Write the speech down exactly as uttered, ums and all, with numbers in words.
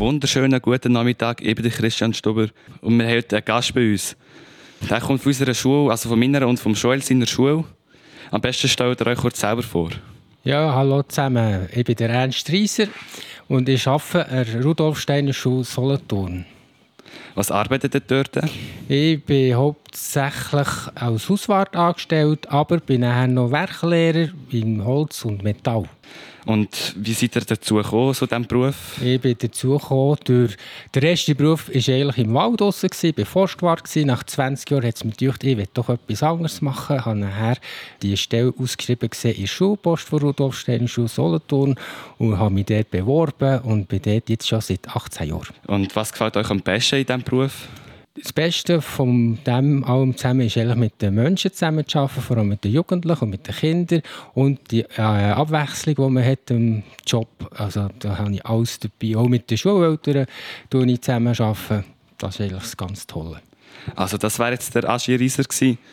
wunderschönen guten Nachmittag, ich bin der Christian Stuber und wir haben heute einen Gast bei uns. Der kommt von unserer Schule, also von meiner und von Joel seiner Schule. Am besten stellt ihr euch kurz selber vor. Ja, hallo zusammen. Ich bin der Ernst Reiser und ich arbeite an der Rudolf-Steiner-Schule Solothurn. Was arbeitet ihr dort? Ich bin hauptsächlich als Hauswart angestellt, aber bin nachher noch Werklehrer in Holz und Metall. Und wie seid ihr dazu gekommen, zu diesem Beruf? Ich bin dazu gekommen, durch der erste Beruf war eigentlich im Wald draussen, ich war Forstwart. Nach zwanzig Jahren hat es mir gedacht, ich will doch etwas anderes machen. Ich habe nachher die Stelle ausgeschrieben gesehen in der Schulpost von Rudolf Steiner Schule Solothurn und habe mich dort beworben und bin dort jetzt schon seit achtzehn Jahren. Und was gefällt euch am besten in diesem Beruf? Das Beste von dem allem zusammen ist eigentlich mit den Menschen zusammen zu arbeiten, vor allem mit den Jugendlichen und mit den Kindern und die äh, Abwechslung, die man hat im Job. Also da habe ich alles dabei. Auch mit den Schuleltern arbeite ich zusammen. Das ist eigentlich das ganz Tolle. Also das wäre jetzt der Aschi Reiser gewesen.